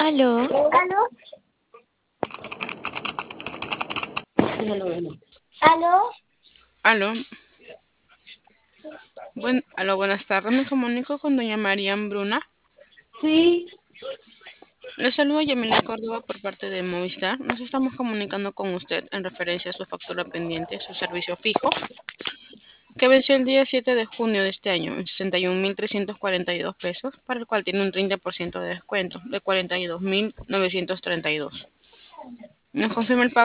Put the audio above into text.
Aló, ¿Aló? ¿Aló? aló, buenas tardes. Me comunico con doña María Bruna. Sí, Le saludo Yamila Córdoba por parte de Movistar. Nos estamos comunicando con usted en referencia a su factura pendiente, su servicio fijo, que venció el día 7 de junio de este año en 61.342 pesos, para el cual tiene un 30% de descuento de 42.932. ¿Nos confirma el pago?